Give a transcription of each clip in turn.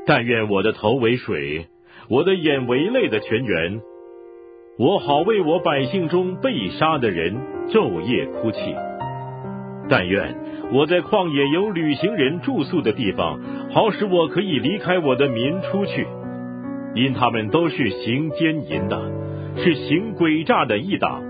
但愿我的头为水，我的眼为泪的泉源，我好为我百姓中被杀的人昼夜哭泣。但愿我在旷野有旅行人住宿的地方，好使我可以离开我的民出去，因他们都是行奸淫的，是行诡诈的一党。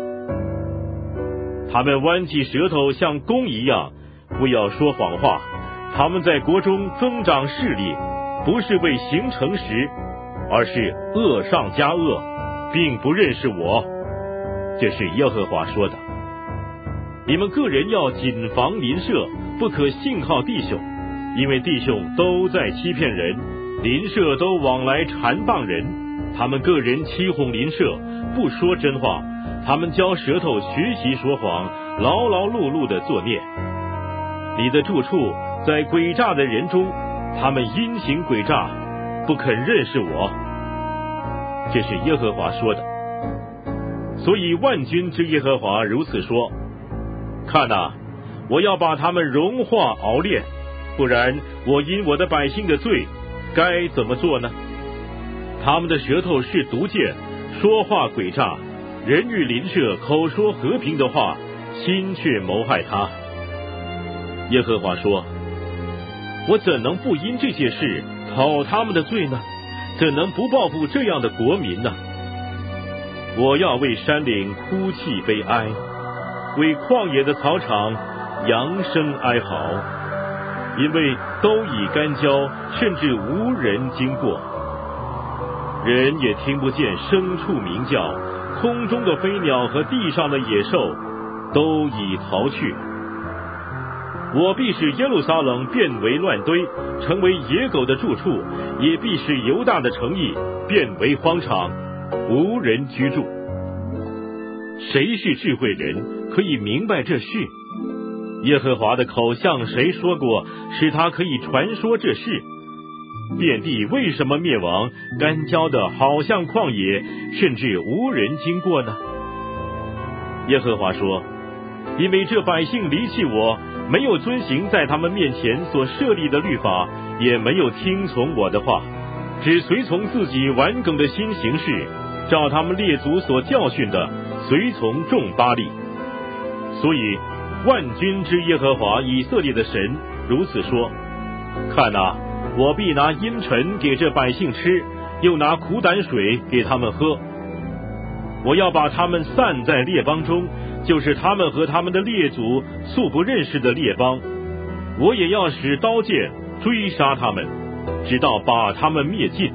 他们弯起舌头像弓一样，不要说谎话。他们在国中增长势力，不是为行诚实，而是恶上加恶，并不认识我。这是耶和华说的。你们个人要谨防邻舍，不可信靠弟兄，因为弟兄都在欺骗人，邻舍都往来缠谤人。他们个人欺哄邻舍，不说真话，他们教舌头学习说谎，劳劳碌碌的作孽。你的住处在诡诈的人中，他们因行诡诈，不肯认识我。这是耶和华说的。所以万军之耶和华如此说：看哪，我要把他们融化熬炼，不然我因我的百姓的罪该怎么做呢？他们的舌头是毒箭，说话诡诈，人与邻舍口说和平的话，心却谋害他。耶和华说：我怎能不因这些事讨他们的罪呢？怎能不报复这样的国民呢？我要为山岭哭泣悲哀，为旷野的草场扬声哀嚎，因为都已干焦，甚至无人经过，人也听不见牲畜鸣叫，空中的飞鸟和地上的野兽都已逃去。我必使耶路撒冷变为乱堆，成为野狗的住处，也必使犹大的城邑变为荒场，无人居住。谁是智慧人，可以明白这事？耶和华的口向谁说过，使他可以传说这事？遍地为什么灭亡，干焦的好像旷野，甚至无人经过呢？耶和华说：因为这百姓离弃我，没有遵行在他们面前所设立的律法，也没有听从我的话，只随从自己顽梗的心行事，照他们列祖所教训的，随从众巴力。所以万军之耶和华以色列的神如此说：看哪，我必拿阴沉给这百姓吃，又拿苦胆水给他们喝。我要把他们散在列邦中，就是他们和他们的列祖素不认识的列邦。我也要使刀剑追杀他们，直到把他们灭尽。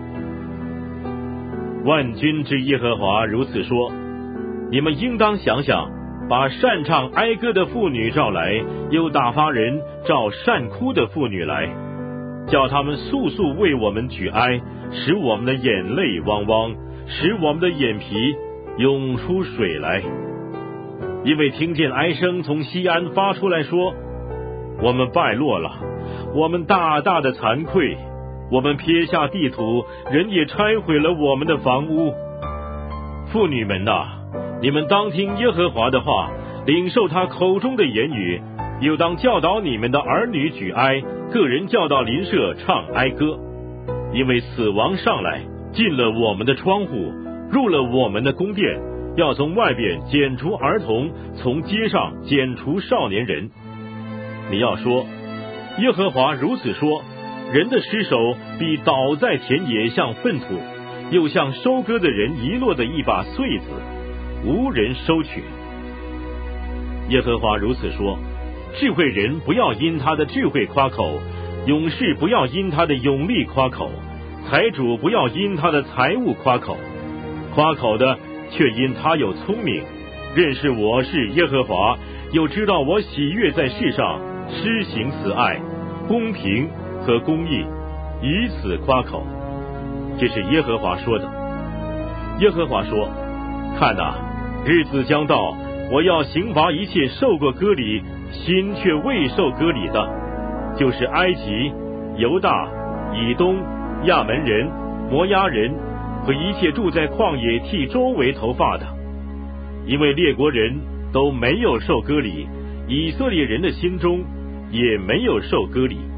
万军之耶和华如此说：你们应当想想，把擅唱哀歌的妇女召来，又打发人召善哭的妇女来，叫他们速速为我们举哀，使我们的眼泪汪汪，使我们的眼皮涌出水来。因为听见哀声从西安发出来说：我们败落了，我们大大的惭愧，我们撇下地土，人也拆毁了我们的房屋。妇女们哪，你们当听耶和华的话，领受他口中的言语，又当教导你们的儿女举哀，个人教导邻舍唱哀歌。因为死亡上来，进了我们的窗户，入了我们的宫殿，要从外边剪除儿童，从街上剪除少年人。你要说：耶和华如此说，人的尸首必倒在田野，像粪土，又像收割的人遗落的一把穗子，无人收取。耶和华如此说：智慧人不要因他的智慧夸口，勇士不要因他的勇力夸口，财主不要因他的财物夸口。夸口的却因他有聪明，认识我是耶和华，又知道我喜悦在世上施行慈爱、公平和公义，以此夸口。这是耶和华说的。耶和华说：看哪，日子将到，我要刑罚一切受过割礼心却未受割礼的，就是埃及、犹大、以东、亚门人、摩押人和一切住在旷野剃周围头发的。因为列国人都没有受割礼，以色列人的心中也没有受割礼。